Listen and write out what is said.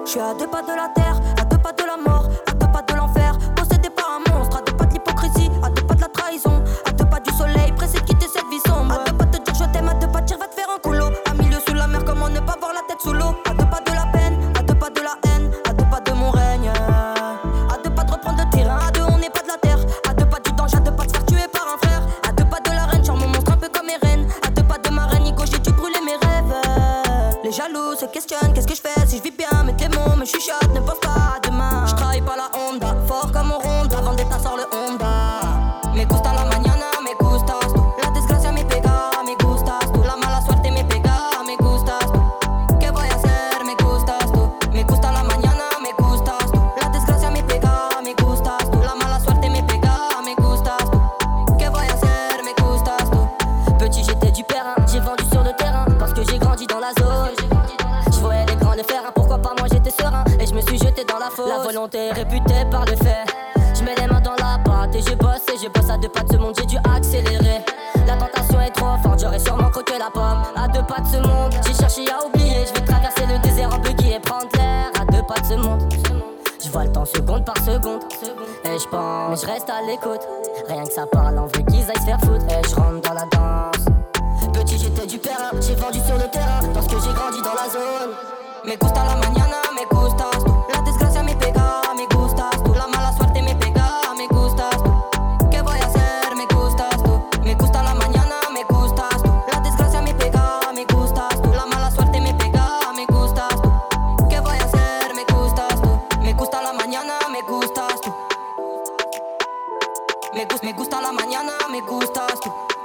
Je suis à deux pas de la terre, à deux pas de la mort, à deux pas de l'enfer. Possédé par un monstre, à deux pas de l'hypocrisie, à deux pas de la trahison, à deux pas du soleil, pressé de quitter cette vie sombre. À deux pas de te dire je t'aime, à deux pas de dire va te faire un coulo. À milieu sous la mer, comment ne pas voir la tête sous l'eau. À deux pas de la peine, à deux pas de la haine, à deux pas de mon règne. À deux pas de reprendre le terrain, à deux on n'est pas de la terre. À deux pas du danger, à deux pas de se faire tuer par un frère. À deux pas de la reine, genre mon monstre un peu comme Eren. À deux pas de ma reine, Nico, j'ai dû brûler mes rêves. Les jaloux se questionnent, qu'est-ce que je fais si je vis bien, mes démons me chuchotent, ne pense pas à demain. Je travaille pas la Honda, fort comme on ronde, avant d'être sort le Honda. Me gusta la mañana, me gustas tú. La desgracia me pega, me gustas tú. La mala suerte me pega, me gustas tú. ¿Qué voy a hacer? Me gustas tú. Me gusta la mañana, me gustas tú. La desgracia me pega, me gustas tú. La mala suerte me pega, me gustas tú. ¿Qué voy a hacer? Me gustas tú. Petit j'étais du terrain, j'ai vendu sur le terrain parce que j'ai grandi dans la zone. Je voyais les grands le faire, pourquoi pas moi j'étais serein. Et je me suis jeté dans la fosse. La volonté est réputée par le fait. Je mets les mains dans la pâte et je bosse à deux pas de ce monde, j'ai dû accélérer. La tentation est trop forte, j'aurais sûrement croqué la pomme. À deux pas de ce monde, j'ai cherché à oublier. Je vais traverser le désert en buggy et prendre l'air. À deux pas de ce monde, je vois le temps seconde par seconde. Et je pense, mais je reste à l'écoute. Rien que ça parle, en vrai qu'ils aillent se faire foutre. Et je rentre dans la danse. Petit j'étais du terrain, j'ai vendu sur le terrain parce que j'ai grandi dans la zone. Me gusta la mañana, me gustas tú. La desgracia me pega, me gustas tú. La mala suerte me pega, me gustas tú. ¿Qué voy a hacer? Me gustas tú. Me gusta la mañana, me gustas tú. La desgracia me pega, me gustas tú. La mala suerte me pega, me gustas tú. ¿Qué voy a hacer? Me gustas tú. Me gusta la mañana, me gustas tú. Me gusta la mañana, me gustas tú.